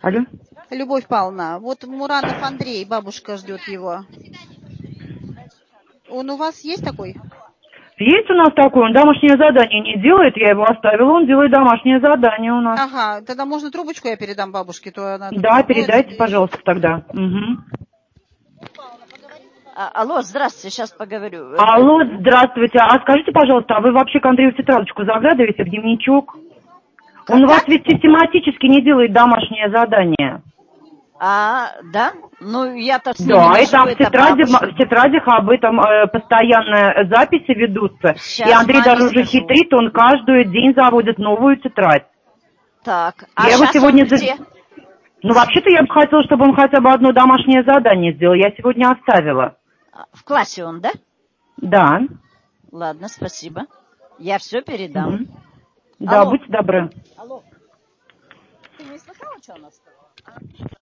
Алло. Любовь Павловна, вот Муранов Андрей, бабушка ждет его. Он у вас есть такой? Есть у нас такой, он домашнее задание не делает, я его оставила, он делает домашнее задание у нас. Ага, тогда можно трубочку я передам бабушке, то она тут Да, волнуется. передайте, пожалуйста, тогда. Угу. Алло, здравствуйте, сейчас поговорю. Алло, здравствуйте. А скажите, пожалуйста, а вы вообще к Андрею в тетрадочку заглядываете, в дневничок? Он у вас ведь систематически не делает домашнее задание. Да? Ну, я-то с ними Да, не и там живу, в тетрадях об этом постоянно записи ведутся. Сейчас, И Андрей маме даже уже скажу. хитрит, он каждый день заводит новую тетрадь. Так, Я его сейчас сегодня... он где? Ну, вообще-то я бы хотела, чтобы он хотя бы одно домашнее задание сделал. Я сегодня оставила. В классе он, да? Да. Ладно, спасибо. Я все передам. Угу. Да, Алло. будьте добры. Алло. Ты не слыхала, что она сказала?